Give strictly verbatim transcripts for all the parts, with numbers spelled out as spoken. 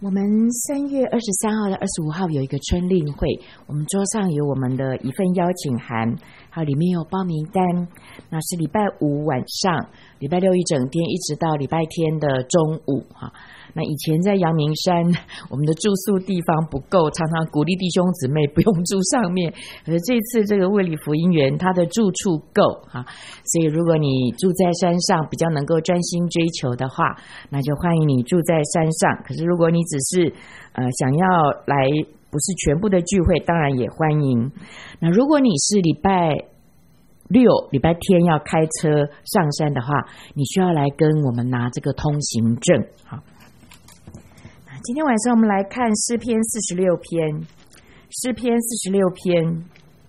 我们三月二十三号到二十五号有一个春令会，我们桌上有我们的一份邀请函，还有里面有报名单。那是礼拜五晚上，礼拜六一整天，一直到礼拜天的中午哈。那以前在阳明山，我们的住宿地方不够，常常鼓励弟兄姊妹不用住上面。可是这次这个卫理福音园，它的住处够哈，所以如果你住在山上，比较能够专心追求的话，那就欢迎你住在山上。可是如果你只是呃想要来，不是全部的聚会，当然也欢迎。那如果你是礼拜六、礼拜天要开车上山的话，你需要来跟我们拿这个通行证。好，今天晚上我们来看诗篇四十六篇，诗篇四十六篇。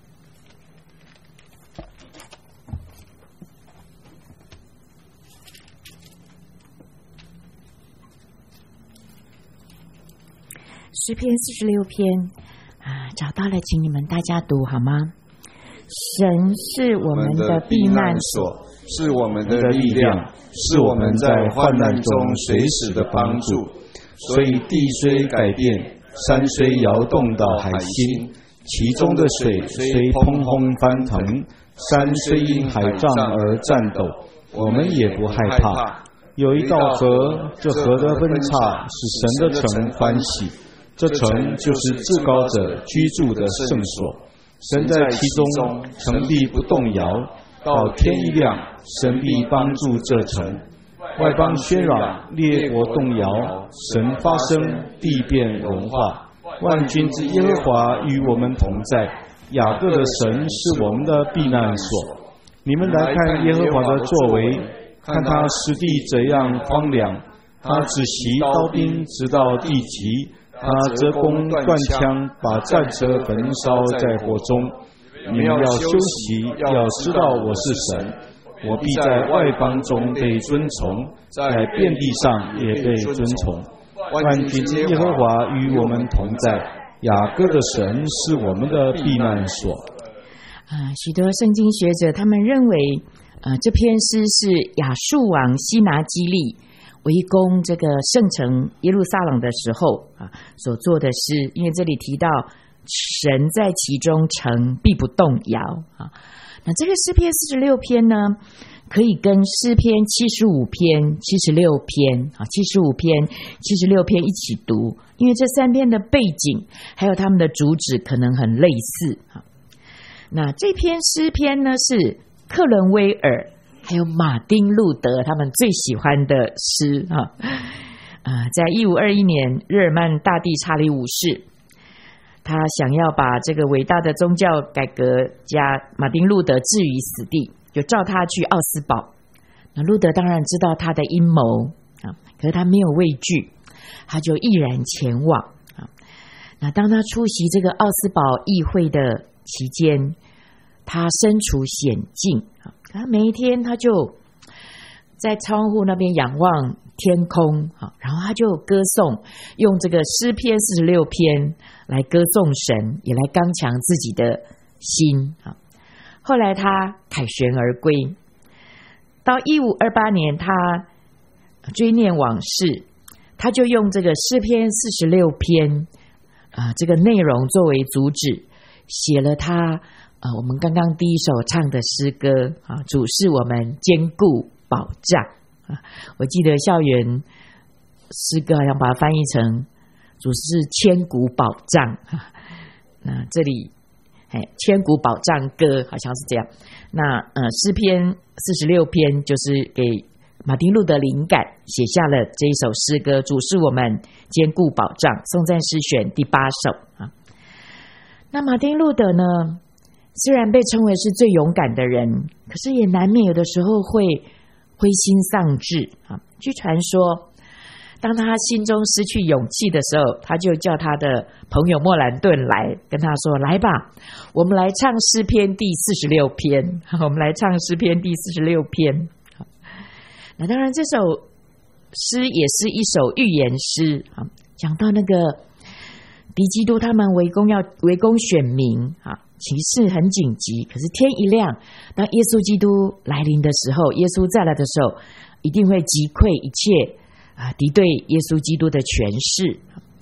诗篇四十六篇啊，找到了，请你们大家读好吗？神是我们的避难所， 是我们的力量，是我们在患难中随时的帮助。所以地虽改变，山虽摇动到海心，其中的水虽砰砰翻腾，山虽因海涨而颤抖，我们也不害怕。有一道河，这河的分叉使神的城欢喜，这城就是至高者居住的圣所。神在其中，城必不动摇，到天一亮，神必帮助这城。外邦喧嚷，列国动摇，神发声，地变融化。万军之耶和华与我们同在，雅各的神是我们的避难所。你们来看耶和华的作为，看他使地怎样荒凉，他只袭刀兵直到地极，他折弓断枪，把战车焚烧在火中。你们要休息，要知道我是神，我必在外邦中被尊崇，在遍地上也被尊崇。万军之耶和华与我们同在，雅各的神是我们的避难所。 啊，许多圣经学者他们认为，呃，这篇诗是亚述王西拿基立围攻这个圣城耶路撒冷的时候啊所做的诗，因为这里提到神在其中，城必不动摇啊。那这个诗篇四十六篇呢，可以跟诗篇七十五篇、七十六篇啊、七十五篇、七十六篇一起读，因为这三篇的背景还有他们的主旨可能很类似啊。那这篇诗篇呢，是克伦威尔还有马丁路德他们最喜欢的诗啊。啊，在一五二一年，日耳曼大帝查理五世，他想要把这个伟大的宗教改革家马丁路德置于死地，就召他去奥斯堡。那路德当然知道他的阴谋啊，可是他没有畏惧，他就毅然前往啊。那当他出席这个奥斯堡议会的期间，他身处险境啊，他每一天他就在窗户那边仰望天空啊，然后他就歌颂，用这个诗篇四十六篇来歌颂神，也来刚强自己的心啊。后来他凯旋而归，到一五二八年，他追念往事，他就用这个诗篇四十六篇啊这个内容作为主旨，写了他啊我们刚刚第一首唱的诗歌啊，主是我们坚固保障啊。我记得校园诗歌好像把它翻译成主是千古保障啊。那这里哎，千古保障歌好像是这样。那呃，诗篇四十六篇就是给马丁路德灵感，写下了这一首诗歌，主是我们坚固保障，颂赞诗选第八首啊。那马丁路德呢，虽然被称为是最勇敢的人，可是也难免有的时候会灰心丧志啊。据传说，当他心中失去勇气的时候，他就叫他的朋友莫兰顿来跟他说，来吧，我们来唱诗篇第四十六篇，我们来唱诗篇第四十六篇。那当然这首诗也是一首预言诗啊，讲到那个敌基督他们围攻要围攻选民啊，情势很紧急，可是天一亮，当耶稣基督来临的时候，耶稣再来的时候，一定会击溃一切啊敌对耶稣基督的权势。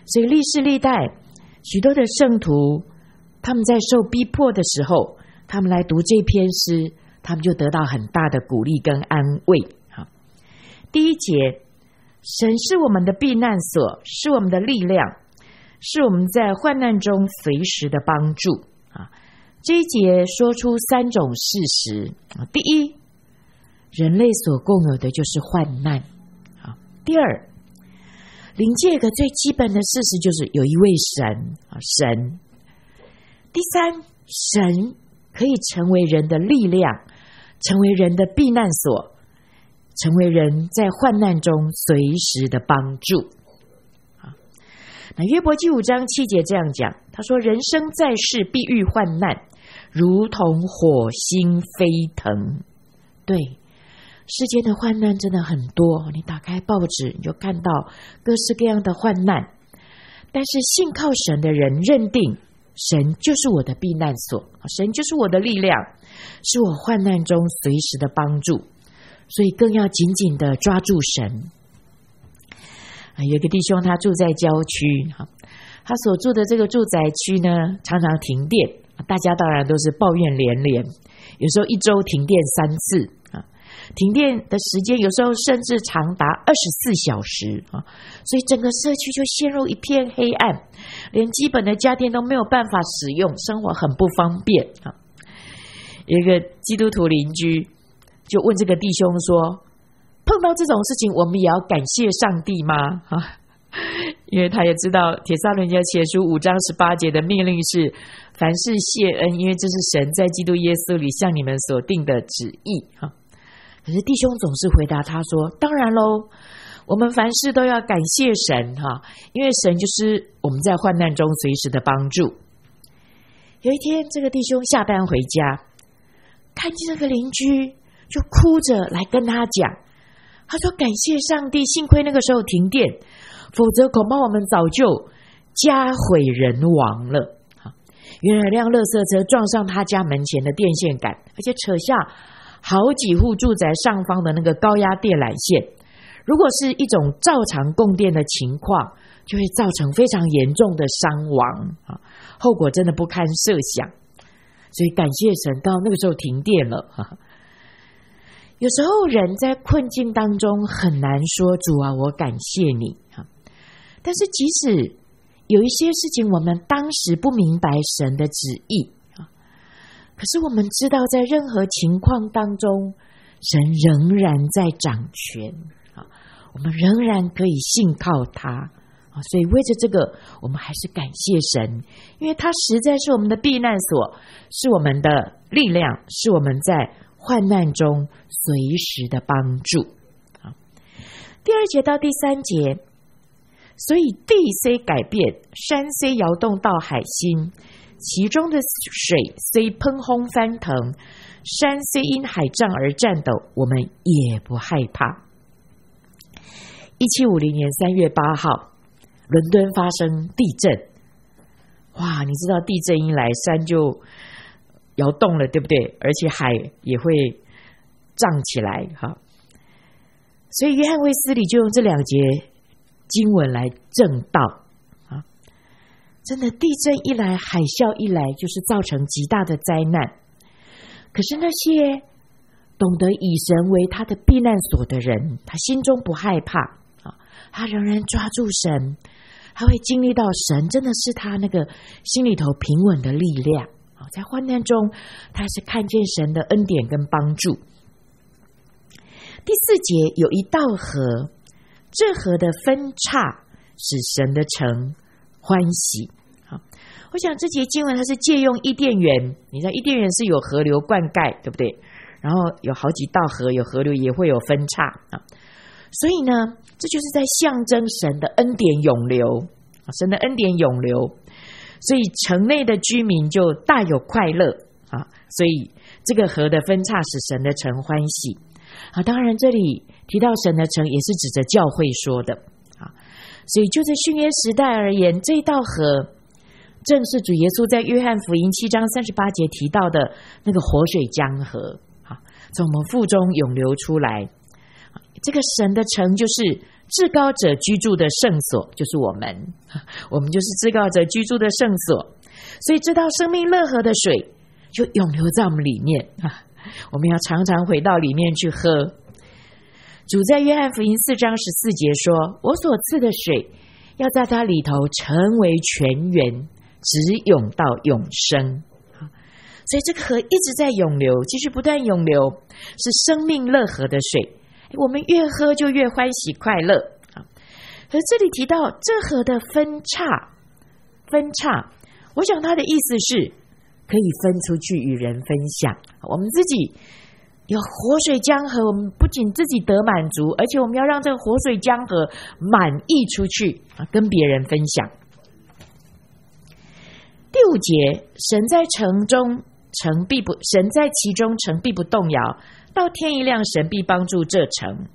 所以历世历代许多的圣徒，他们在受逼迫的时候，他们来读这篇诗，他们就得到很大的鼓励跟安慰。好，第一节，神是我们的避难所，是我们的力量，是我们在患难中随时的帮助。啊，这一节说出三种事实。第一，人类所共有的就是患难。啊，第二，灵界一个最基本的事实就是有一位神啊，神。第三，神可以成为人的力量，成为人的避难所，成为人在患难中随时的帮助。啊，那约伯记五章七节这样讲，他说：“人生在世，必遇患难，如同火星飞腾。”对。世间的患难真的很多，你打开报纸你就看到各式各样的患难，但是信靠神的人认定神就是我的避难所，神就是我的力量，是我患难中随时的帮助，所以更要紧紧的抓住神。有一个弟兄他住在郊区，他所住的这个住宅区呢常常停电，大家当然都是抱怨连连，有时候一周停电三次，停电的时间有时候甚至长达二十四小时啊，所以整个社区就陷入一片黑暗，连基本的家电都没有办法使用，生活很不方便啊。有一个基督徒邻居就问这个弟兄说：“碰到这种事情，我们也要感谢上帝吗？”啊，因为他也知道帖撒罗尼迦前书五章十八节的命令是凡事谢恩，因为这是神在基督耶稣里向你们所定的旨意啊。可是弟兄总是回答他说：“当然喽，我们凡事都要感谢神哈，因为神就是我们在患难中随时的帮助。”有一天，这个弟兄下班回家，看见这个邻居，就哭着来跟他讲，他说：“感谢上帝，幸亏那个时候停电，否则恐怕我们早就家毁人亡了。”原来辆垃圾车撞上他家门前的电线杆，而且扯下好几户住宅上方的那个高压电缆线，如果是一种照常供电的情况，就会造成非常严重的伤亡啊，后果真的不堪设想。所以感谢神，到那个时候停电了。有时候人在困境当中很难说主啊，我感谢你。但是即使有一些事情我们当时不明白神的旨意，可是我们知道在任何情况当中神仍然在掌权，我们仍然可以信靠他，所以为着这个我们还是感谢神，因为他实在是我们的避难所，是我们的力量，是我们在患难中随时的帮助。第二节到第三节，所以地虽改变，山虽摇动到海心，其中的水虽喷轰翻腾，山虽因海涨而颤抖，我们也不害怕。一七五零年三月八号，伦敦发生地震。哇，你知道地震一来，山就摇动了，对不对？而且海也会涨起来哈。所以约翰卫斯理就用这两节经文来证道啊，真的地震一来，海啸一来，就是造成极大的灾难。可是那些懂得以神为他的避难所的人，他心中不害怕啊，他仍然抓住神，他会经历到神真的是他那个心里头平稳的力量啊，在患难中，他是看见神的恩典跟帮助。第四节有一道河，这河的分叉使神的城欢喜。好，我想这节经文它是借用伊甸园，你知道伊甸园是有河流灌溉，对不对？然后有好几道河，有河流也会有分叉啊，所以呢，这就是在象征神的恩典涌流，神的恩典涌流，所以城内的居民就大有快乐啊，所以这个河的分叉使神的城欢喜。啊，当然这里提到神的城也是指着教会说的啊，所以就在新约时代而言，这道河正是主耶稣在约翰福音七章三十八节提到的那个活水江河啊，从我们腹中涌流出来。这个神的城就是至高者居住的圣所，就是我们，我们就是至高者居住的圣所。所以知道生命乐河的水就涌流在我们里面啊，我们要常常回到里面去喝。主在约翰福音四章十四节说，我所赐的水要在它里头成为泉源，直涌到永生。所以这个河一直在涌流，继续不断涌流，是生命乐河的水，我们越喝就越欢喜快乐。可是这里提到这河的分叉，分叉，我想他的意思是可以分出去与人分享。我们自己有活水江河，我们不仅自己得满足，而且我们要让这个活水江河满溢出去，跟别人分享。第五节，神在城中，城必不神在其中，城必不动摇。到天一亮，神必帮助这城。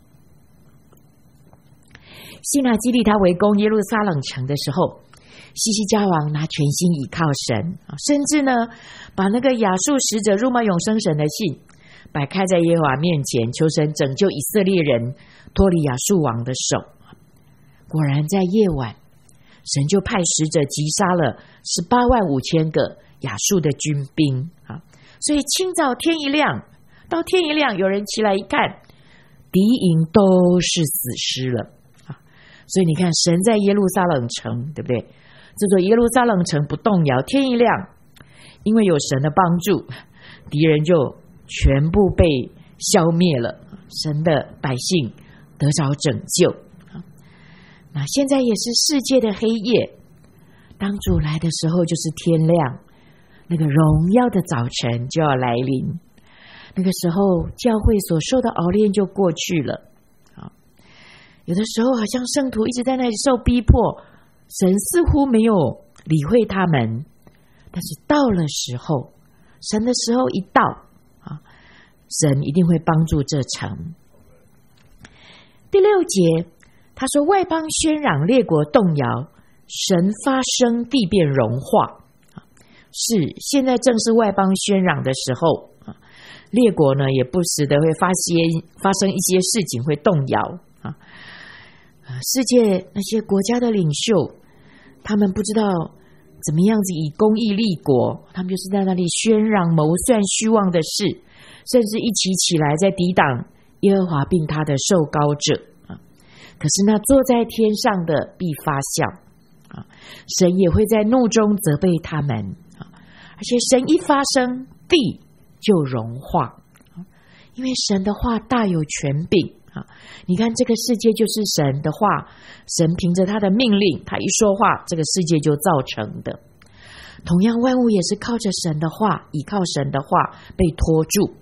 西拿基立他围攻耶路撒冷城的时候，西西家王拿全心倚靠神，甚至呢，把那个亚述使者辱骂永生神的信摆开在耶和华面前，求神拯救以色列人脱离亚述王的手。果然在夜晚，神就派使者击杀了十八万五千个亚述的军兵啊！所以清早天一亮，到天一亮，有人起来一看，敌营都是死尸了啊！所以你看，神在耶路撒冷城，对不对？这座耶路撒冷城不动摇，天一亮，因为有神的帮助，敌人就全部被消灭了，神的百姓得着拯救。那现在也是世界的黑夜，当主来的时候就是天亮，那个荣耀的早晨就要来临，那个时候教会所受的熬炼就过去了。有的时候好像圣徒一直在那里受逼迫，神似乎没有理会他们，但是到了时候，神的时候一到啊，神一定会帮助这城。第六节他说，外邦喧嚷，列国动摇，神发声，地便融化。是，现在正是外邦喧嚷的时候，列国呢也不时的会发些发生一些事情，会动摇啊。世界那些国家的领袖，他们不知道怎么样子以公义立国，他们就是在那里喧嚷谋算虚妄的事，甚至一起起来在抵挡耶和华并他的受膏者。可是那坐在天上的必发笑啊，神也会在怒中责备他们啊，而且神一发声，地就融化，因为神的话大有权柄啊。你看这个世界就是神的话，神凭着他的命令，他一说话，这个世界就造成的。同样万物也是靠着神的话，依靠神的话被托住，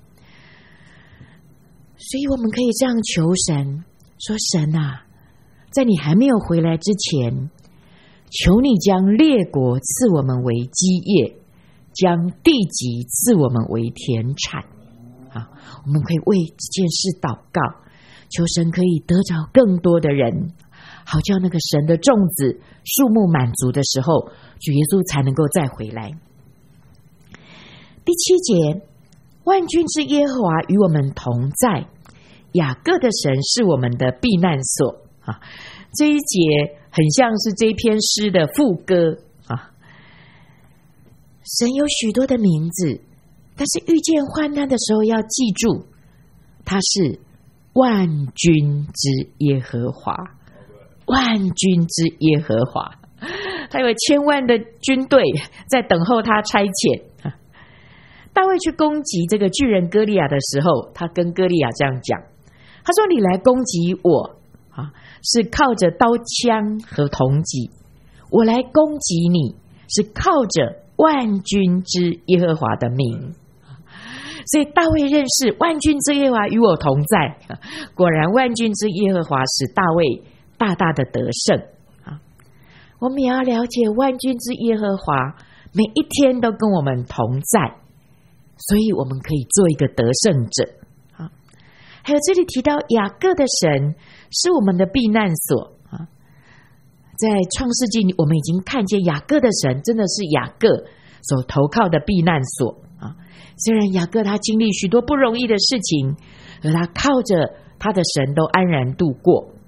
所以我们可以这样求神说，神啊，在你还没有回来之前，求你将列国赐我们为基业，将地级赐我们为田产啊！我们可以为这件事祷告，求神可以得着更多的人，好叫那个神的种子数目满足的时候，主耶稣才能够再回来。第七节，万军之耶和华与我们同在，雅各的神是我们的避难所啊！这一节很像是这篇诗的副歌啊。神有许多的名字，但是遇见患难的时候要记住，他是万军之耶和华，万军之耶和华，他有千万的军队在等候他差遣。大卫去攻击这个巨人歌利亚的时候，他跟歌利亚这样讲，他说，你来攻击我啊，是靠着刀枪和铜戟，我来攻击你是靠着万军之耶和华的名。所以大卫认识万军之耶和华与我同在，果然万军之耶和华使大卫大大的得胜啊！我们也要了解万军之耶和华每一天都跟我们同在，所以我们可以做一个得胜者啊！还有这里提到雅各的神是我们的避难所啊！在创世纪我们已经看见雅各的神真的是雅各所投靠的避难所啊！虽然雅各他经历许多不容易的事情，而他靠着他的神都安然度过啊！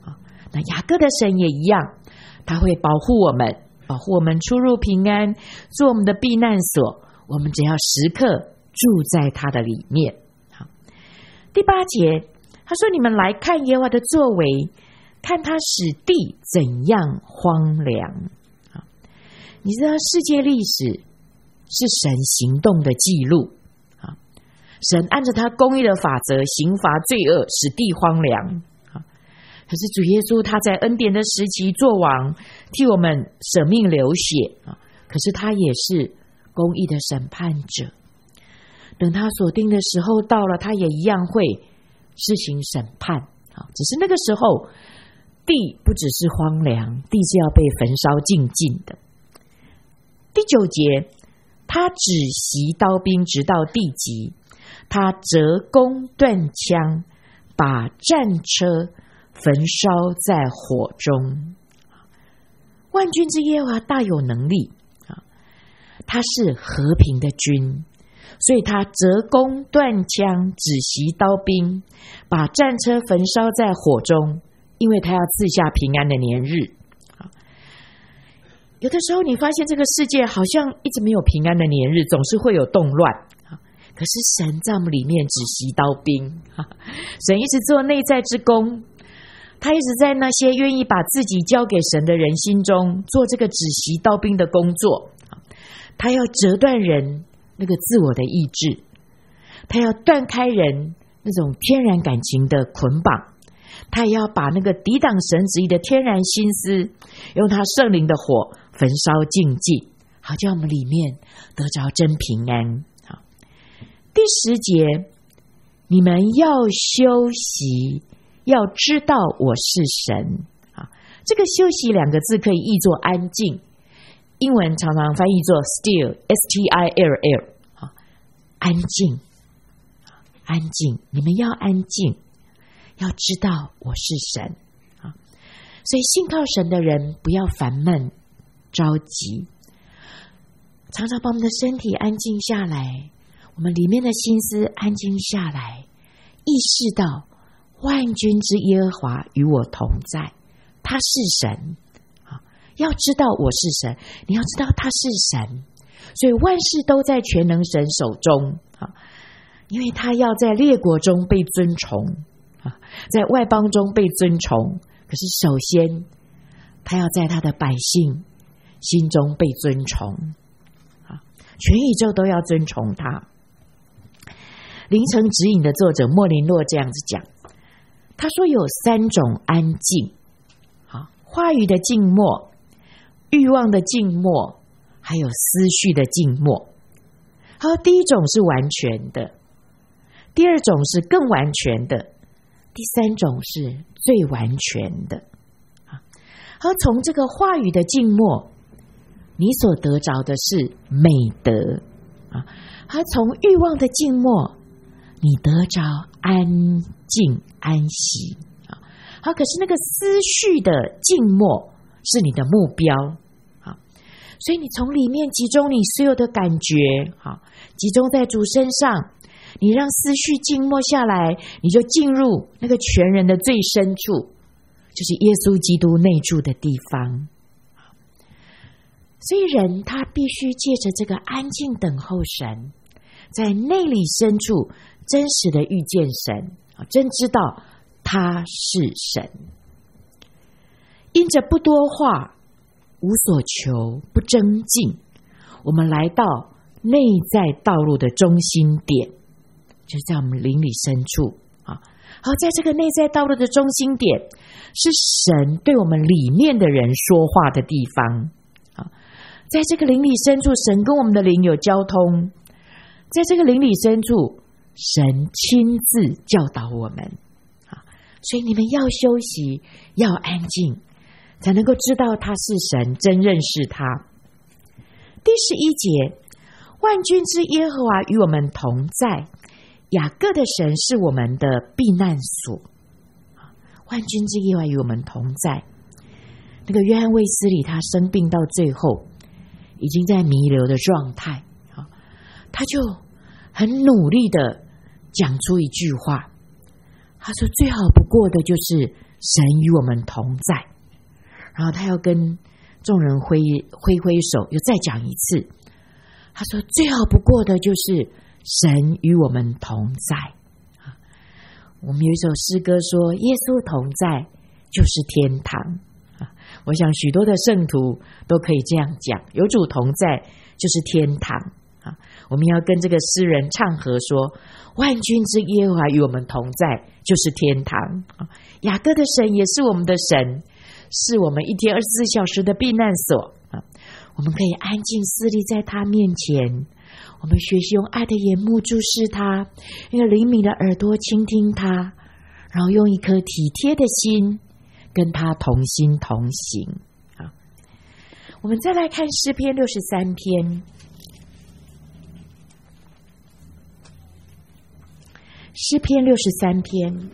那雅各的神也一样，他会保护我们，保护我们出入平安，做我们的避难所，我们只要时刻住在他的里面。好，第八节他说，你们来看耶和华的作为，看他使地怎样荒凉。好，你知道世界历史是神行动的记录，神按着他公义的法则刑罚罪恶，使地荒凉。可是主耶稣他在恩典的时期做王，替我们舍命流血，可是他也是公义的审判者，等他所定的时候到了，他也一样会施行审判。只是那个时候地不只是荒凉，地是要被焚烧尽尽的。第九节，他止息刀兵直到地极，他折弓断枪，把战车焚烧在火中。万军之耶和华大有能力，他是和平的君，所以他折弓断枪，止息刀兵，把战车焚烧在火中，因为他要赐下平安的年日。有的时候你发现这个世界好像一直没有平安的年日，总是会有动乱，可是神在我们里面止息刀兵，神一直做内在之工，他一直在那些愿意把自己交给神的人心中做这个止息刀兵的工作。他要折断人那个自我的意志，他要断开人那种天然感情的捆绑，他也要把那个抵挡神旨意的天然心思用他圣灵的火焚烧尽尽，好叫我们里面得着真平安。好，第十节，你们要休息，要知道我是神。好，这个休息两个字可以译作安静，英文常常翻译作 still S T I L L。 好，安静安静，你们要安静，要知道我是神。好，所以信靠神的人不要烦闷着急，常常把我们的身体安静下来，我们里面的心思安静下来，意识到万军之耶和华与我同在，他是神。要知道我是神，你要知道他是神，所以万事都在全能神手中，因为他要在列国中被尊崇，在外邦中被尊崇，可是首先他要在他的百姓心中被尊崇，全宇宙都要尊崇他。灵城指引的作者莫林洛这样子讲，他说有三种安静，话语的静默，欲望的静默，还有思绪的静默。好，第一种是完全的，第二种是更完全的，第三种是最完全的。好，从这个话语的静默，你所得着的是美德啊；而从欲望的静默，你得着安静安息啊。好，可是那个思绪的静默是你的目标啊，所以你从里面集中你所有的感觉，好，集中在主身上，你让思绪静默下来，你就进入那个全人的最深处，就是耶稣基督内住的地方。所以人他必须借着这个安静等候神，在内里深处真实的遇见神，真知道他是神。因着不多话，无所求，不争竞，我们来到内在道路的中心点，就是在我们灵里深处啊。好，在这个内在道路的中心点，是神对我们里面的人说话的地方啊。在这个灵里深处，神跟我们的灵有交通，在这个灵里深处，神亲自教导我们啊。所以你们要休息，要安静，才能够知道他是神，真认识他。第十一节，万军之耶和华与我们同在，雅各的神是我们的避难所。万军之耶和华与我们同在。那个约翰卫斯理他生病到最后已经在弥留的状态，他就很努力的讲出一句话，他说最好不过的就是神与我们同在。然后他要跟众人挥挥挥手，又再讲一次，他说最好不过的就是神与我们同在。我们有一首诗歌说耶稣同在就是天堂，我想许多的圣徒都可以这样讲，有主同在就是天堂。我们要跟这个诗人唱和说，万军之耶和华与我们同在就是天堂。雅各的神也是我们的神，是我们一天二十四小时的避难所。我们可以安静侍立在他面前，我们学习用爱的眼目注视他，用灵敏的耳朵倾听他，然后用一颗体贴的心跟他同心同行。好，我们再来看诗篇六十三篇。诗篇六十三篇，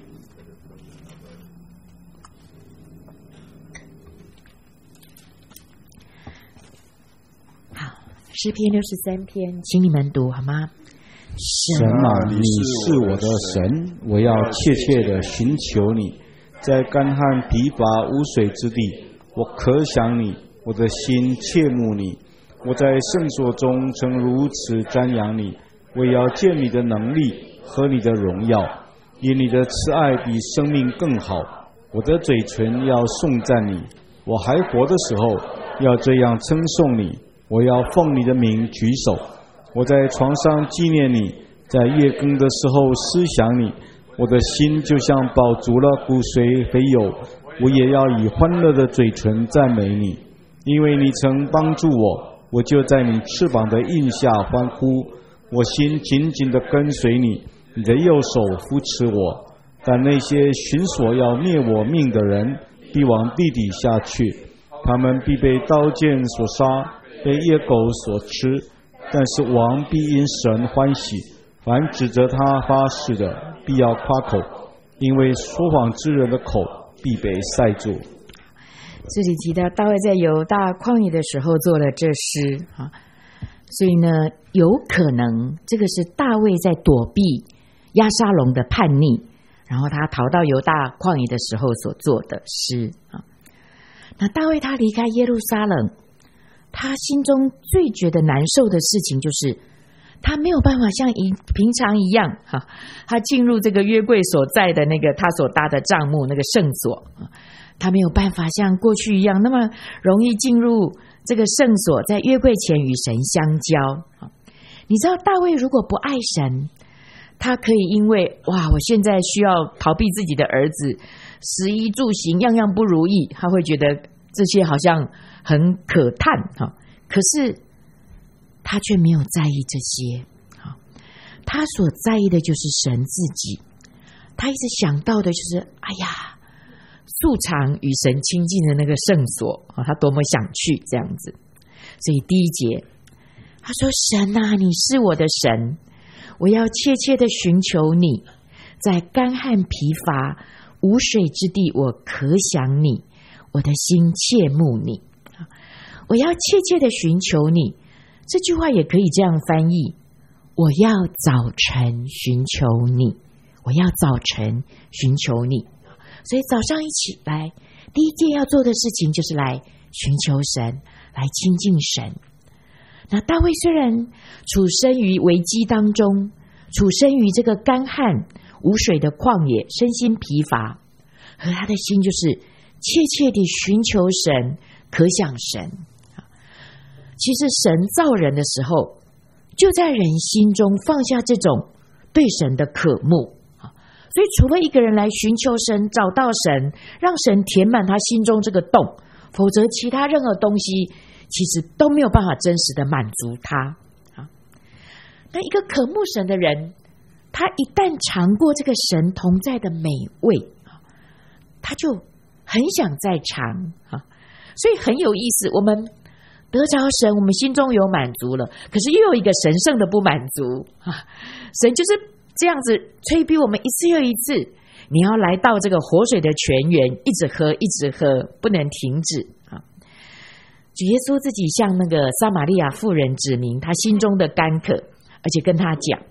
好，诗篇六十三篇，请你们读好吗？ 神啊，你是我的神，我要切切的寻求你，在干旱疲乏无水之地，我渴想你，我的心切慕你。我在圣所中曾如此瞻仰你，我要见你的能力和你的荣耀，因你的慈爱比生命更好。我的嘴唇要颂赞你，我还活的时候要这样称颂你。我要奉你的名举手，我在床上纪念你，在夜更的时候思想你。我的心就像饱足了骨髓肥油，我也要以欢乐的嘴唇赞美你，因为你曾帮助我，我就在你翅膀的荫下欢呼。我心紧紧地跟随你，你的右手扶持我。但那些寻索要灭我命的人，必往地底下去，他们必被刀剑所杀，被野狗所吃。但是王必因神欢喜，凡指责他发誓的，必要夸口，因为说谎之人的口必被塞住。 这里提到大卫在犹大旷野的时候做了这诗啊，所以呢，有可能这个是大卫在躲避押沙龙的叛逆，然后他逃到犹大旷野的时候所做的诗啊。那大卫他离开耶路撒冷，他心中最觉得难受的事情就是他没有办法像平常一样哈，他进入这个约柜所在的那个他所搭的帐幕那个圣所，他没有办法像过去一样那么容易进入这个圣所，在约柜前与神相交。你知道大卫如果不爱神，他可以因为哇我现在需要逃避自己的儿子，食衣住行样样不如意，他会觉得这些好像很可叹，可是他却没有在意这些，他所在意的就是神自己。他一直想到的就是哎呀素常与神亲近的那个圣所，他多么想去这样子。所以第一节他说，神啊，你是我的神，我要切切的寻求你，在干旱疲乏无水之地，我渴想你，我的心切慕你。我要切切的寻求你，这句话也可以这样翻译，我要早晨寻求你，我要早晨寻求你。所以早上一起来，第一件要做的事情就是来寻求神，来亲近神。那大卫虽然处身于危机当中，处身于这个干旱无水的旷野，身心疲乏，和他的心就是切切地寻求神，渴想神。其实神造人的时候，就在人心中放下这种对神的渴慕，所以除了一个人来寻求神，找到神，让神填满他心中这个洞，否则其他任何东西其实都没有办法真实的满足他。那一个渴慕神的人，他一旦尝过这个神同在的美味，他就很想再尝，所以很有意思。我们得着神，我们心中有满足了，可是又有一个神圣的不满足，神就是这样子催逼我们一次又一次，你要来到这个活水的泉源，一直喝一直喝，不能停止。主耶稣自己向那个撒玛利亚妇人指明他心中的干渴，而且跟他讲，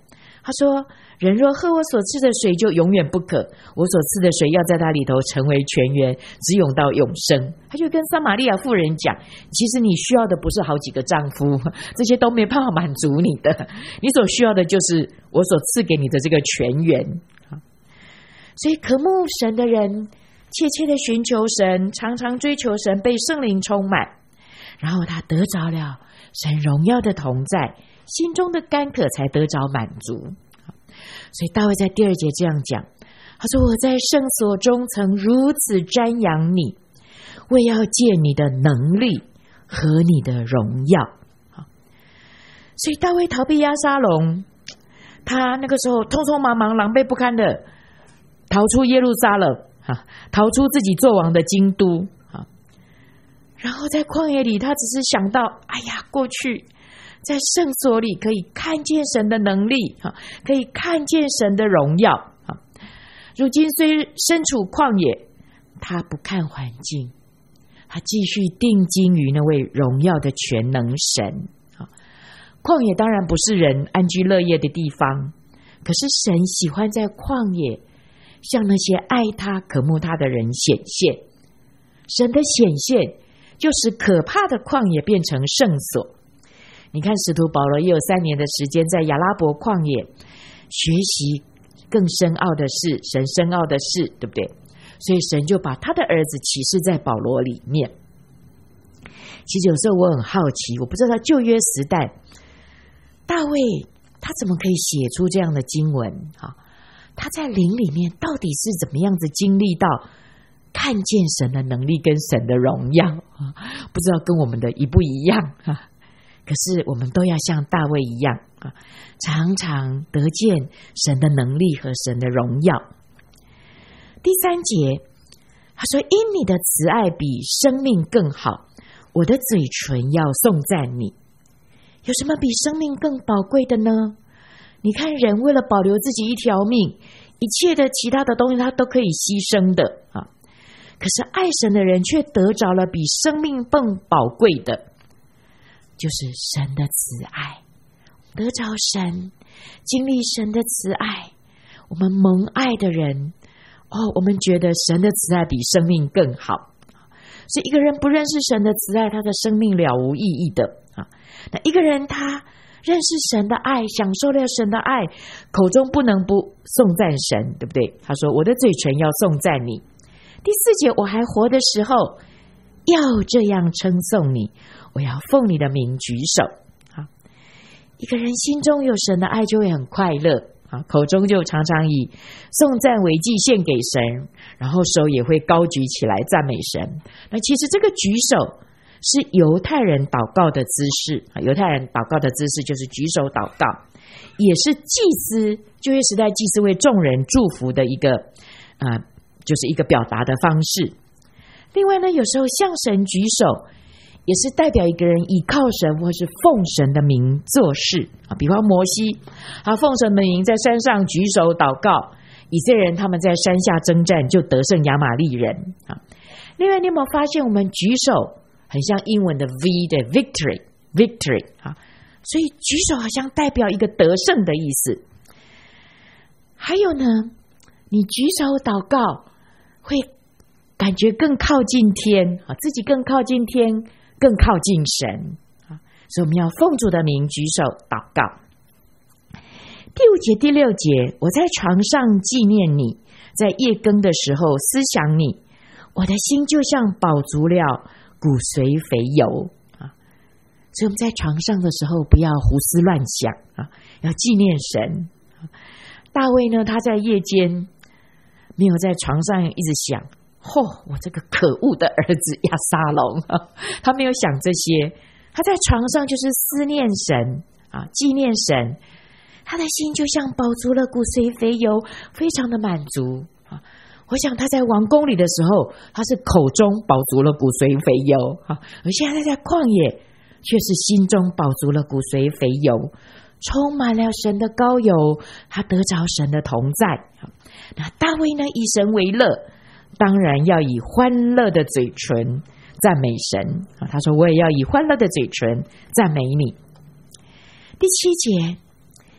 他说，人若喝我所赐的水，就永远不渴，我所赐的水要在他里头成为泉源，直涌到永生。他就跟撒玛利亚妇人讲，其实你需要的不是好几个丈夫，这些都没办法满足你的，你所需要的就是我所赐给你的这个泉源。所以渴慕神的人，切切的寻求神，常常追求神，被圣灵充满，然后他得着了神荣耀的同在，心中的干渴才得着满足。所以大卫在第二节这样讲，他说，我在圣所中曾如此瞻仰你，我也要借你的能力和你的荣耀。所以大卫逃避押沙龙，他那个时候匆匆忙忙狼狈不堪的逃出耶路撒冷，逃出自己作王的京都，然后在旷野里他只是想到，哎呀，过去在圣所里可以看见神的能力，可以看见神的荣耀。如今虽身处旷野，他不看环境，他继续定睛于那位荣耀的全能神。旷野当然不是人安居乐业的地方，可是神喜欢在旷野向那些爱他渴慕他的人显现。神的显现就使可怕的旷野变成圣所。你看使徒保罗也有三年的时间在亚拉伯旷野学习更深奥的事，神深奥的事，对不对？所以神就把他的儿子启示在保罗里面。其实有时候我很好奇，我不知道旧约时代大卫他怎么可以写出这样的经文，他在灵里面到底是怎么样子经历到看见神的能力跟神的荣耀，不知道跟我们的一不一样。可是我们都要像大卫一样，常常得见神的能力和神的荣耀。第三节他说，因你的慈爱比生命更好，我的嘴唇要颂赞你。有什么比生命更宝贵的呢？你看人为了保留自己一条命，一切的其他的东西他都可以牺牲的啊。可是爱神的人却得着了比生命更宝贵的，就是神的慈爱。得着神，经历神的慈爱，我们蒙爱的人，哦，我们觉得神的慈爱比生命更好。所以一个人不认识神的慈爱，他的生命了无意义的啊。那一个人他认识神的爱，享受了神的爱，口中不能不颂赞神，对不对？他说，我的嘴唇要颂赞你。第四节，我还活的时候要这样称颂你，我要奉你的名举手。好，一个人心中有神的爱就会很快乐，好，口中就常常以颂赞为祭献给神，然后手也会高举起来赞美神。那其实这个举手是犹太人祷告的姿势，犹太人祷告的姿势就是举手祷告，也是祭司旧约时代祭司为众人祝福的一个呃就是一个表达的方式。另外呢，有时候向神举手也是代表一个人倚靠神或是奉神的名做事啊。比方摩西，他奉神的名在山上举手祷告，以色列人他们在山下征战就得胜亚玛力人啊。另外，你有没有发现我们举手很像英文的 V 的 victory victory 啊？所以举手好像代表一个得胜的意思。还有呢，你举手祷告会感觉更靠近天，自己更靠近天，更靠近神。所以我们要奉主的名举手祷告。第五节第六节，我在床上纪念你，在夜更的时候思想你，我的心就像饱足了骨髓肥油。所以我们在床上的时候不要胡思乱想，要纪念神。大卫呢，他在夜间没有在床上一直想，嚯、哦，我这个可恶的儿子押沙龙，他没有想这些，他在床上就是思念神啊，纪念神，他的心就像饱足了骨髓肥油，非常的满足啊。我想他在王宫里的时候，他是口中饱足了骨髓肥油啊，而现在在旷野，却是心中饱足了骨髓肥油，充满了神的膏油，他得着神的同在。那大卫呢，以神为乐，当然要以欢乐的嘴唇赞美神。他说，我也要以欢乐的嘴唇赞美你。第七节，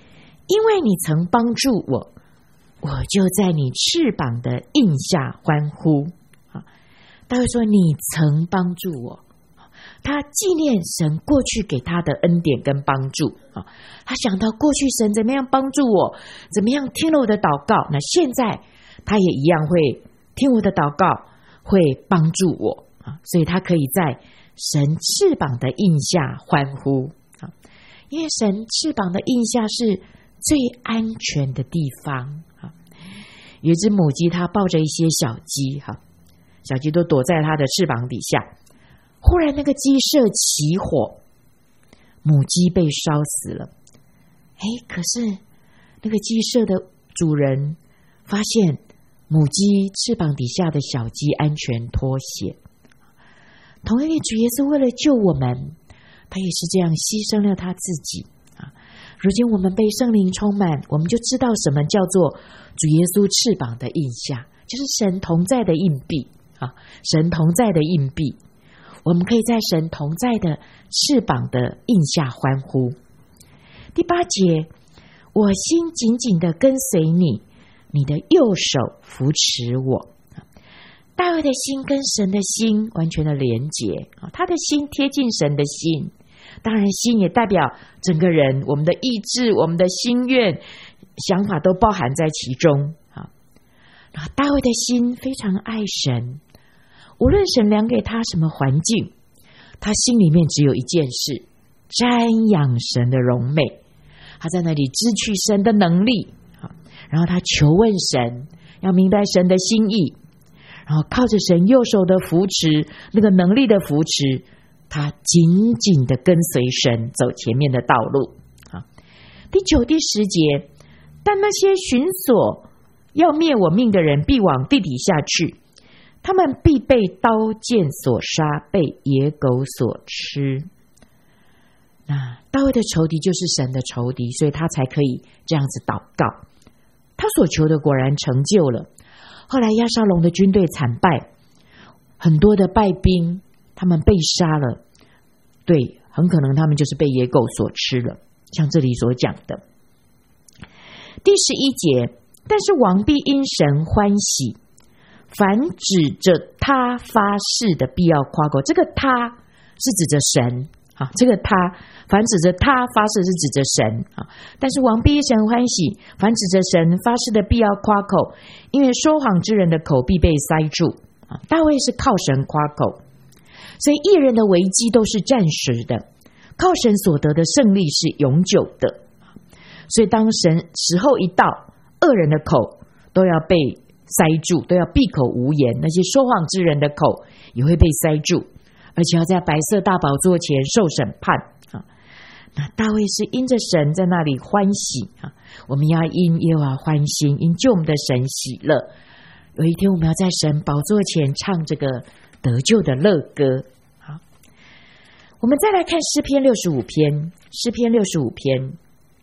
因为你曾帮助我，我就在你翅膀的印下欢呼。大卫说你曾帮助我，他纪念神过去给他的恩典跟帮助，他想到过去神怎么样帮助我，怎么样听了我的祷告，那现在他也一样会听我的祷告，会帮助我，所以他可以在神翅膀的印下欢呼。因为神翅膀的印下是最安全的地方。有一只母鸡，它抱着一些小鸡，小鸡都躲在它的翅膀底下，忽然那个鸡舍起火，母鸡被烧死了。哎，可是那个鸡舍的主人发现母鸡翅膀底下的小鸡安全脱险。同样的，主耶稣为了救我们，他也是这样牺牲了他自己啊！如今我们被圣灵充满，我们就知道什么叫做主耶稣翅膀的印下，就是神同在的印币啊！神同在的印币，我们可以在神同在的翅膀的印下欢呼。第八节，我心紧紧的跟随你，你的右手扶持我。大卫的心跟神的心完全的连结，他的心贴近神的心，当然心也代表整个人，我们的意志，我们的心愿想法都包含在其中。大卫的心非常爱神，无论神量给他什么环境，他心里面只有一件事，瞻仰神的荣美，他在那里支取神的能力，然后他求问神，要明白神的心意，然后靠着神右手的扶持，那个能力的扶持，他紧紧的跟随神走前面的道路。第九、第十节，但那些寻索要灭我命的人必往地底下去，他们必被刀剑所杀，被野狗所吃。那大卫的仇敌就是神的仇敌，所以他才可以这样子祷告，他所求的果然成就了。后来押沙龙的军队惨败，很多的败兵他们被杀了，对，很可能他们就是被野狗所吃了，像这里所讲的。第十一节，但是王必因神欢喜，凡指着他发誓的必要夸口。这个他是指着神啊，这个他凡指着他发誓是指着神啊，但是王必因神欢喜，凡指着神发誓的必要夸口，因为说谎之人的口必被塞住啊。大卫是靠神夸口，所以义人的危机都是暂时的，靠神所得的胜利是永久的。所以当神时候一到，恶人的口都要被塞住，都要闭口无言，那些说谎之人的口也会被塞住，而且要在白色大宝座前受审判啊。那大卫是因着神在那里欢喜啊，我们要因耶和华欢心，因救我们的神喜乐。有一天我们要在神宝座前唱这个得救的乐歌。好，我们再来看诗篇六十五篇，诗篇六十五篇。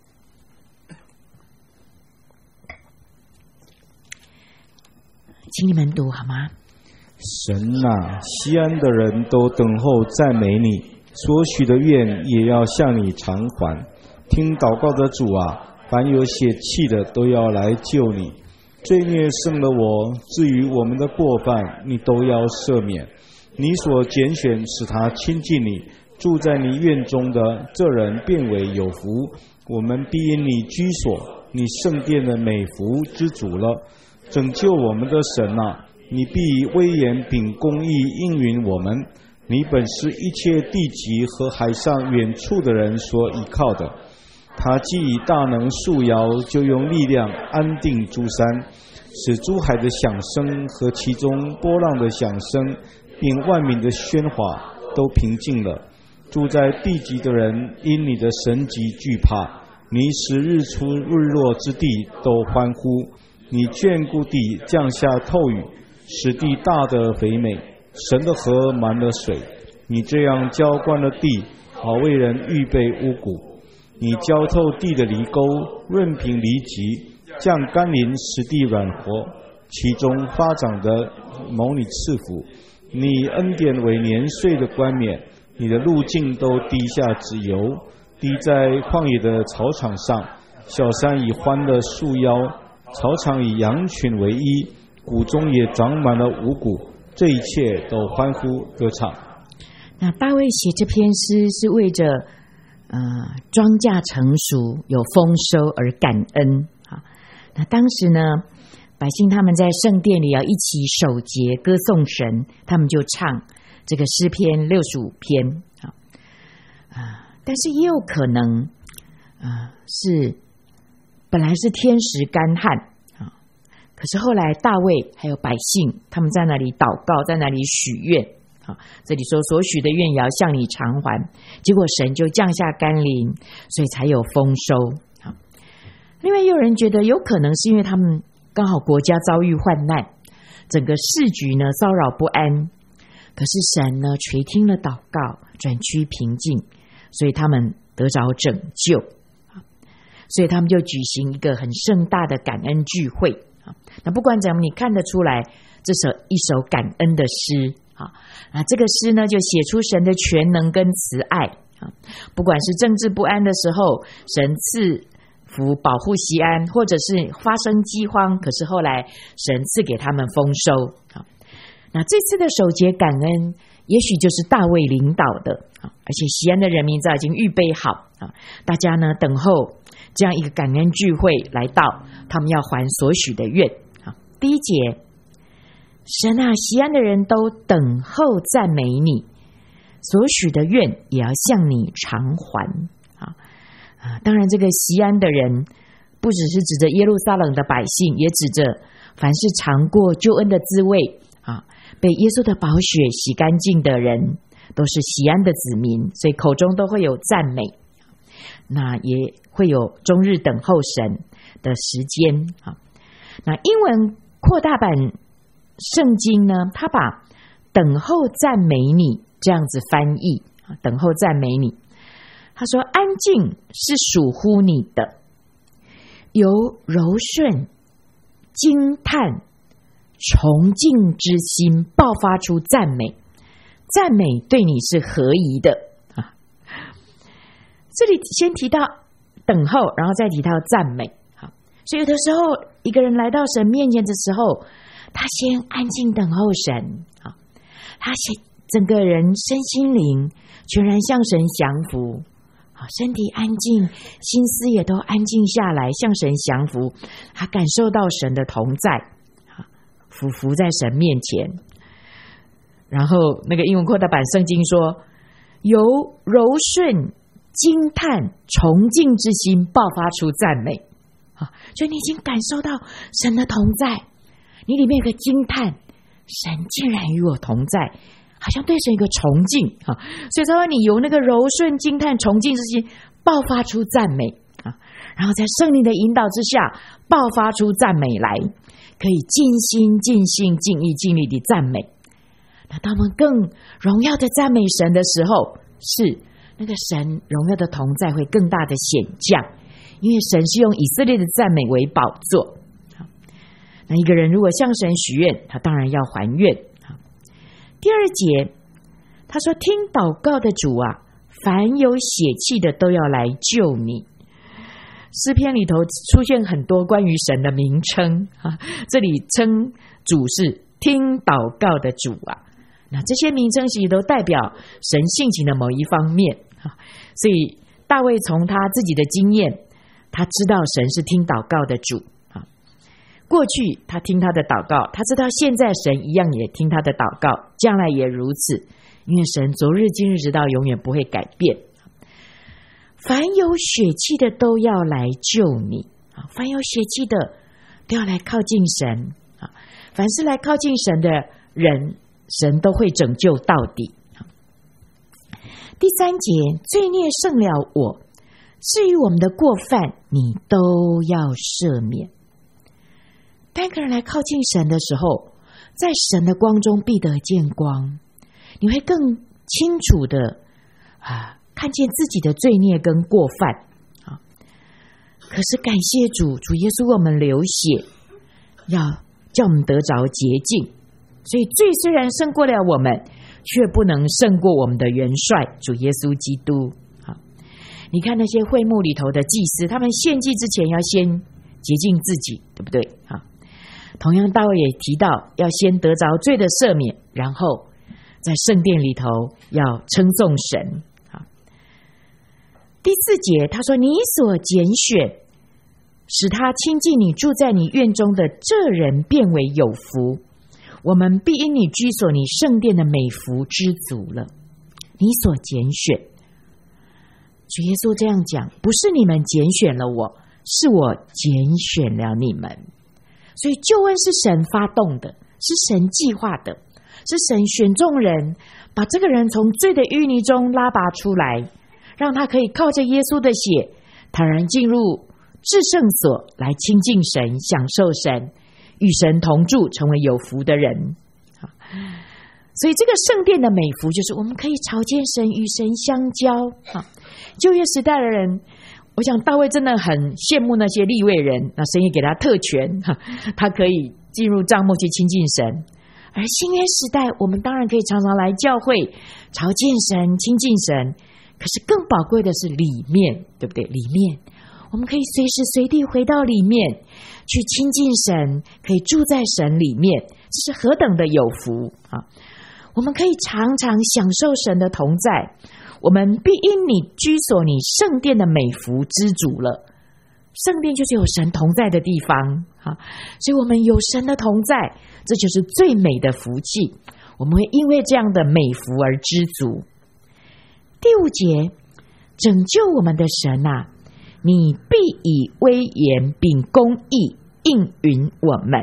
请你们读好吗？ 神啊，西安的人都等候赞美你，所许的愿也要向你偿还。听祷告的主啊，凡有血气的都要来救你。罪孽胜了我，至于我们的过犯，你都要赦免。你所拣选使他亲近你，住在你院中的这人变为有福。我们必因你居所，你圣殿的美福之主了。拯救我们的神啊，你必以威严秉公义应允我们。你本是一切地极和海上远处的人所依靠的。他既以大能束腰，就用力量安定诸山，使诸海的响声和其中波浪的响声，并万民的喧哗都平静了。住在地极的人因你的神迹惧怕，你使日出日落之地都欢呼。你眷顾地降下透雨，使地大得肥美，神的河满了水。你这样浇灌了地，好为人预备五谷。你浇透地的犁沟，润平犁脊，降甘霖使地软和，其中发长的蒙你赐福。你恩典为年岁的冠冕，你的路径都滴下脂油，滴在旷野的草场上， 小山以欢乐束腰，草场以羊群为衣，谷中也长满了五谷，这一切都欢呼歌唱。 那大卫写这篇诗是为着呃庄稼成熟有丰收而感恩啊。那当时呢，百姓他们在圣殿里要一起守节歌颂神，他们就唱这个诗篇六十五篇啊。啊，但是也有可能啊是本来是天时干旱啊，可是后来大卫还有百姓他们在那里祷告，在那里许愿啊，这里说所许的愿也要向你偿还，结果神就降下甘霖，所以才有丰收啊。另外也有人觉得有可能是因为他们刚好国家遭遇患难，整个市局呢骚扰不安，可是神呢垂听了祷告，转趋平静，所以他们得着拯救，所以他们就举行一个很盛大的感恩聚会。那不管怎么，你看得出来这首一首感恩的诗啊。那这个诗呢就写出神的全能跟慈爱啊。不管是政治不安的时候，神赐福保护西安，或者是发生饥荒，可是后来神赐给他们丰收啊。那这次的守节感恩也许就是大卫领导的啊，而且西安的人民早已经预备好啊，大家呢等候这样一个感恩聚会来到，他们要还所许的愿啊。第一节，神啊，西安的人都等候赞美你，所许的愿也要向你偿还啊啊！当然，这个西安的人不只是指着耶路撒冷的百姓，也指着凡是尝过救恩的滋味啊，被耶稣的宝血洗干净的人，都是西安的子民，所以口中都会有赞美。那也会有终日等候神的时间啊。那英文扩大版圣经呢，他把等候赞美你这样子翻译啊，等候赞美你。他说安静是属乎你的，由柔顺、惊叹、崇敬之心爆发出赞美，赞美对你是合宜的。这里先提到等候，然后再提到赞美。好，所以有的时候一个人来到神面前的时候，他先安静等候神，好，他先整个人身心灵全然向神降服，好，身体安静，心思也都安静下来，向神降服，他感受到神的同在，好，俯伏在神面前。然后那个英文扩大版圣经说，由柔顺、惊叹、崇敬之心爆发出赞美啊！所以你已经感受到神的同在，你里面有个惊叹，神竟然与我同在，好像对神有个崇敬啊！所以他说你由那个柔顺、惊叹、崇敬之心爆发出赞美啊，然后在圣灵的引导之下爆发出赞美来，可以尽心、尽性、尽意、尽力的赞美。那当我们更荣耀的赞美神的时候，是那个神荣耀的同在会更大的显降，因为神是用以色列的赞美为宝座。那一个人如果向神许愿，他当然要还愿。第二节他说，听祷告的主啊，凡有血气的都要来救你。诗篇里头出现很多关于神的名称啊，这里称主是听祷告的主啊，那这些名称其实都代表神性情的某一方面。所以大卫从他自己的经验，他知道神是听祷告的主。过去他听他的祷告，他知道现在神一样也听他的祷告，将来也如此，因为神昨日今日直到永远不会改变。凡有血气的都要来救你，凡有血气的都要来靠近神，凡是来靠近神的人，神都会拯救到底。第三节，罪孽胜了我，至于我们的过犯，你都要赦免。当一个人来靠近神的时候，在神的光中必得见光，你会更清楚的啊看见自己的罪孽跟过犯啊。可是感谢主，主耶稣为我们流血，要叫我们得着洁净。所以罪虽然胜过了我们，却不能胜过我们的元帅主耶稣基督。 你看那些会幕里头的祭司，他们献祭之前要先洁净自己，对不对？啊，同样大卫也提到要先得着罪的赦免，然后在圣殿里头要称颂神。啊，第四节他说，你所拣选使他亲近你住在你院中的这人变为有福，我们必因你居所你圣殿的美福知足了。你所拣选，主耶稣这样讲，不是你们拣选了我，是我拣选了你们。所以救恩是神发动的，是神计划的，是神选中人，把这个人从罪的淤泥中拉拔出来，让他可以靠着耶稣的血坦然进入至圣所来亲近神，享受神，与神同住，成为有福的人。所以这个圣殿的美福就是我们可以朝见神，与神相交。旧约时代的人，我想大卫真的很羡慕那些利未人，那神也给他特权，他可以进入帐幕去亲近神。而新约时代，我们当然可以常常来教会朝见神，亲近神，可是更宝贵的是里面，对不对？里面我们可以随时随地回到里面去亲近神，可以住在神里面，这是何等的有福啊！我们可以常常享受神的同在，我们必因你居所你圣殿的美福知足了。圣殿就是有神同在的地方啊，所以我们有神的同在，这就是最美的福气，我们会因为这样的美福而知足。第五节，拯救我们的神啊，你必以威严并公义应允我们。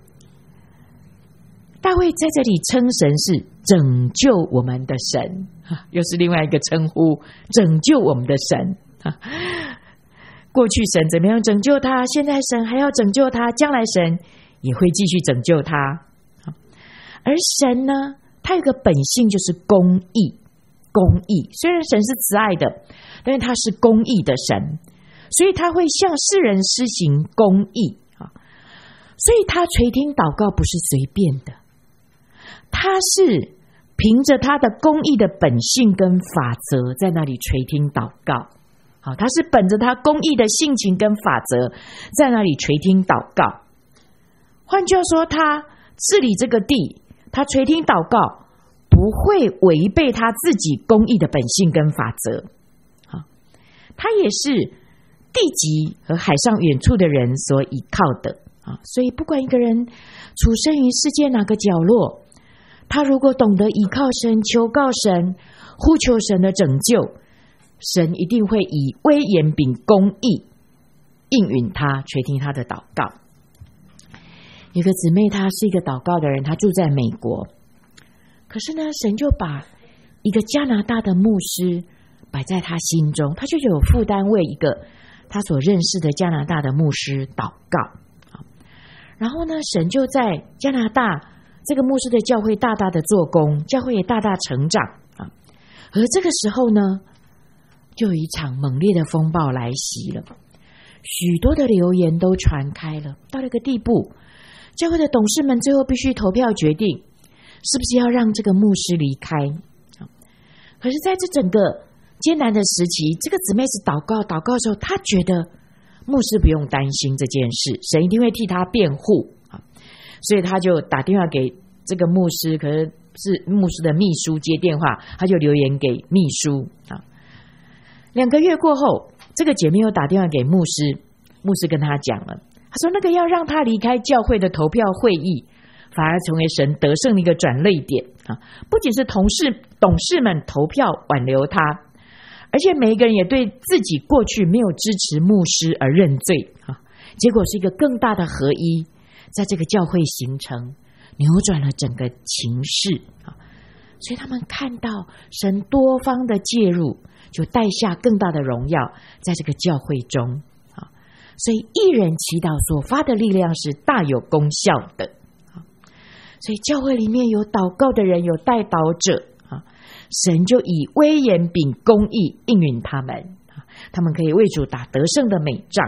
大卫在这里称神是拯救我们的神，又是另外一个称呼，拯救我们的神。过去神怎么样拯救他，现在神还要拯救他，将来神也会继续拯救他。而神呢，他有个本性就是公义。公义虽然神是慈爱的，但是他是公义的神，所以他会向世人施行公义。所以他垂听祷告不是随便的，他是凭着他的公义的本性跟法则在那里垂听祷告。好，他是本着他公义的性情跟法则在那里垂听祷告。换句话说，他治理这个地，他垂听祷告不会违背他自己公义的本性跟法则。好，他也是地极和海上远处的人所倚靠的。所以不管一个人处身于世界哪个角落，他如果懂得倚靠神，求告神，呼求神的拯救，神一定会以威严秉公义应允他，垂听他的祷告。有个姊妹，她是一个祷告的人，她住在美国，可是呢，神就把一个加拿大的牧师摆在她心中，她就有负担为一个她所认识的加拿大的牧师祷告。然后呢，神就在加拿大这个牧师的教会大大的做工，教会也大大成长啊。而这个时候呢，就有一场猛烈的风暴来袭了，许多的流言都传开了，到了一个地步，教会的董事们最后必须投票决定，是不是要让这个牧师离开。可是在这整个艰难的时期，这个姊妹子祷告祷告的时候，她觉得牧师不用担心这件事，神一定会替他辩护，所以他就打电话给这个牧师，可是是牧师的秘书接电话，他就留言给秘书。两个月过后，这个姐妹又打电话给牧师，牧师跟他讲了，他说那个要让他离开教会的投票会议，反而成为神得胜的一个转捩点。不仅是同事董事们投票挽留他，而且每一个人也对自己过去没有支持牧师而认罪，结果是一个更大的合一，在这个教会形成，扭转了整个情势。所以他们看到神多方的介入，就带下更大的荣耀在这个教会中。所以一人祈祷所发的力量是大有功效的。所以教会里面有祷告的人，有代祷者，神就以威严秉公义应允他们，他们可以为主打得胜的美仗。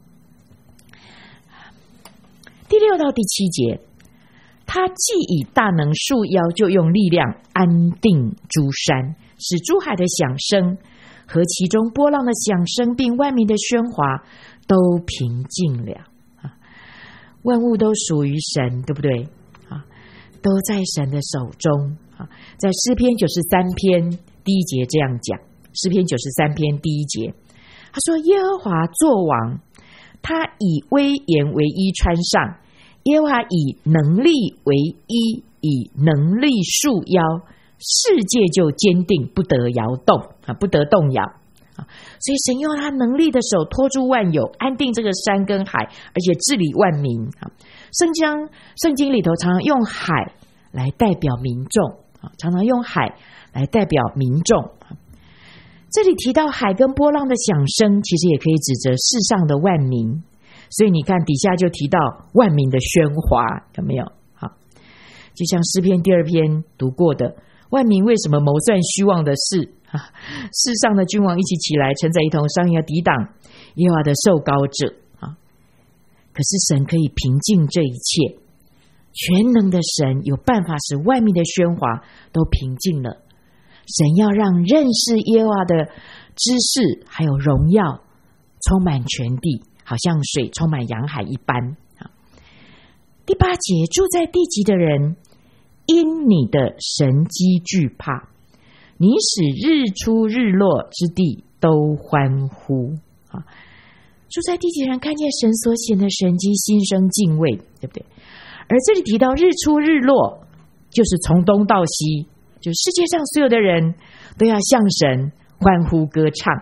第六到第七节，他既以大能束腰，就用力量安定诸山，使诸海的响声和其中波浪的响声，并万民的喧哗，都平静了。万物都属于神，对不对？都在神的手中。在诗篇九十三篇第一节这样讲，诗篇九十三篇第一节，他说：耶和华作王，他以威严为衣穿上，耶和华以能力为衣，以能力束腰，世界就坚定，不得摇动啊，不得动摇啊！所以神用他能力的手托住万有，安定这个山跟海，而且治理万民啊！圣经圣经里头常常用海来代表民众啊，常常用海来代表民众。这里提到海跟波浪的响声，其实也可以指责世上的万民。所以你看底下就提到万民的喧哗，有没有？好，就像诗篇第二篇读过的，万民为什么谋算虚妄的事？啊，世上的君王一起起来，臣宰一同商议，要抵挡耶和华的受膏者啊！可是神可以平静这一切，全能的神有办法使外面的喧哗都平静了。神要让认识耶和华的知识还有荣耀充满全地，好像水充满洋海一般。第八节，住在地极的人因你的神迹惧怕，你使日出日落之地都欢呼。住在地极的人看见神所显的神迹，心生敬畏，对不对？而这里提到日出日落，就是从东到西，就世界上所有的人都要向神欢呼歌唱。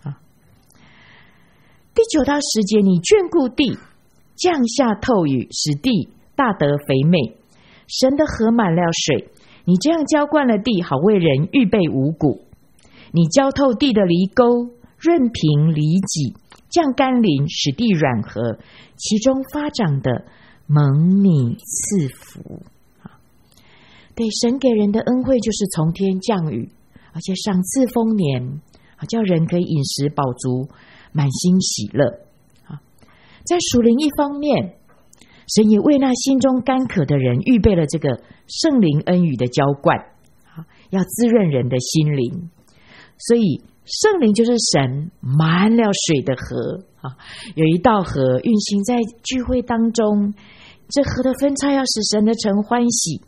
第九到十节，你眷顾地，降下透雨，使地大得肥美，神的河满了水，你这样浇灌了地，好为人预备五谷。你浇透地的犁沟，润平犁脊，降甘霖，使地软和，其中发长的蒙你赐福。对，神给人的恩惠就是从天降雨，而且赏赐丰年，叫人可以饮食饱足，满心喜乐。在属灵一方面，神也为那心中干渴的人预备了这个圣灵恩雨的浇灌，要滋润人的心灵。所以圣灵就是神满了水的河，有一道河运行在聚会当中，这河的分叉要使神的城欢喜。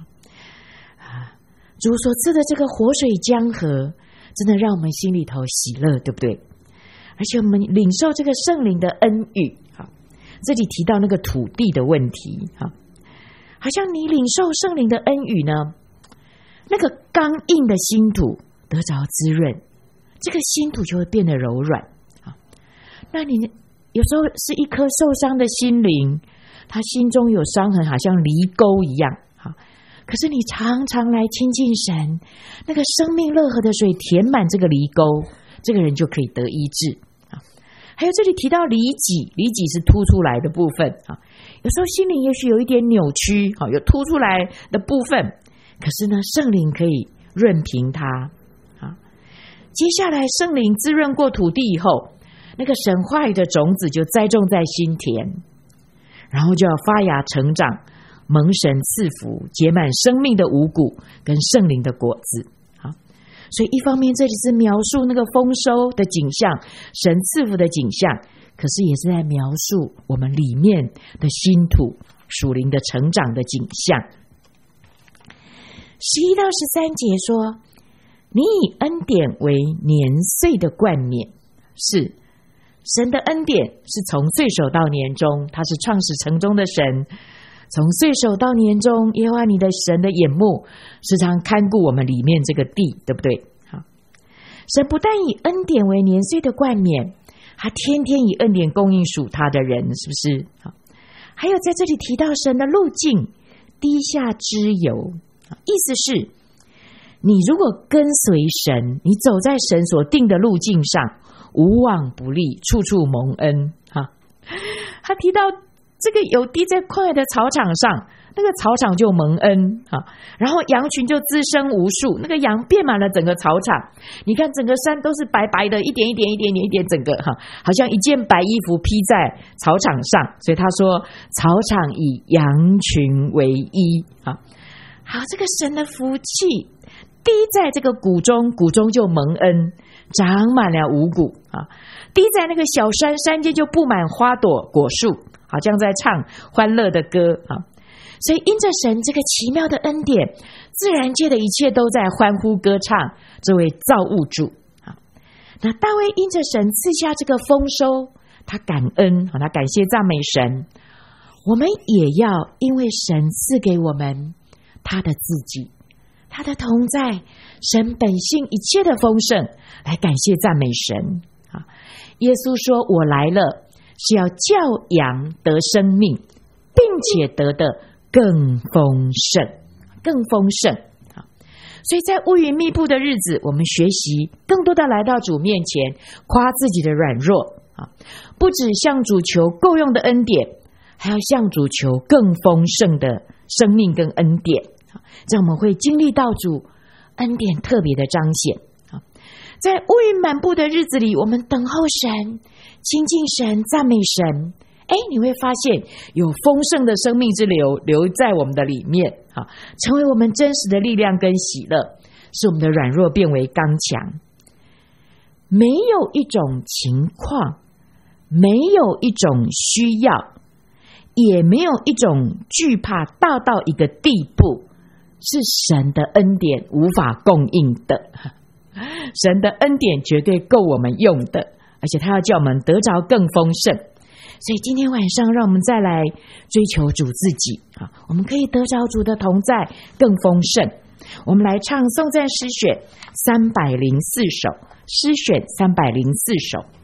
主所赐的这个活水江河，真的让我们心里头喜乐，对不对？而且我们领受这个圣灵的恩雨。这里提到那个土地的问题，好像你领受圣灵的恩雨呢，那个刚硬的心土得着滋润，这个心土就会变得柔软。那你有时候是一颗受伤的心灵，他心中有伤痕，好像犁沟一样，可是你常常来亲近神，那个生命乐河的水填满这个犁沟，这个人就可以得医治。还有这里提到犁脊，犁脊是凸出来的部分，有时候心灵也许有一点扭曲，有凸出来的部分，可是呢圣灵可以润平它。接下来圣灵滋润过土地以后，那个神话语的种子就栽种在心田，然后就要发芽成长，蒙神赐福，结满生命的五谷跟圣灵的果子。所以一方面这里是描述那个丰收的景象，神赐福的景象，可是也是在描述我们里面的心土属灵的成长的景象。十一到十三节说，你以恩典为年岁的冠冕。是，神的恩典是从岁首到年终，他是创始成终的神，从岁首到年终，耶和华你的神的眼目时常看顾我们里面这个地，对不对？神不但以恩典为年岁的冠冕，还天天以恩典供应属他的人，是不是？还有在这里提到神的路径，滴下脂油，意思是你如果跟随神，你走在神所定的路径上，无往不利，处处蒙恩。他提到这个油滴在旷野的草场上，那个草场就蒙恩，然后羊群就滋生无数，那个羊遍满了整个草场，你看整个山都是白白的，一点一点一点一点，整个好像一件白衣服披在草场上。所以他说草场以羊群为衣。好，这个神的福气滴在这个谷中，谷中就蒙恩，长满了五谷啊；滴在那个小山，山间就布满花朵果树，好像在唱欢乐的歌啊。所以因着神这个奇妙的恩典，自然界的一切都在欢呼歌唱这位造物主啊。那大卫因着神赐下这个丰收，他感恩，他感谢赞美神。我们也要因为神赐给我们他的自己，他的同在，神本性一切的丰盛，来感谢赞美神啊。耶稣说，我来了是要叫羊得生命，并且得的更丰盛，更丰盛啊。所以在乌云密布的日子，我们学习更多的来到主面前，夸自己的软弱啊，不只向主求够用的恩典，还要向主求更丰盛的生命跟恩典，这样我们会经历到主恩典特别的彰显。在乌云满布的日子里，我们等候神，亲近神，赞美神。哎，你会发现有丰盛的生命之流流在我们的里面，成为我们真实的力量跟喜乐，使我们的软弱变为刚强。没有一种情况，没有一种需要，也没有一种惧怕大到一个地步，是神的恩典无法供应的。神的恩典绝对够我们用的，而且他要叫我们得着更丰盛。所以今天晚上让我们再来追求主自己啊，我们可以得着主的同在更丰盛。我们来唱颂赞诗选三百零四首，诗选三百零四首。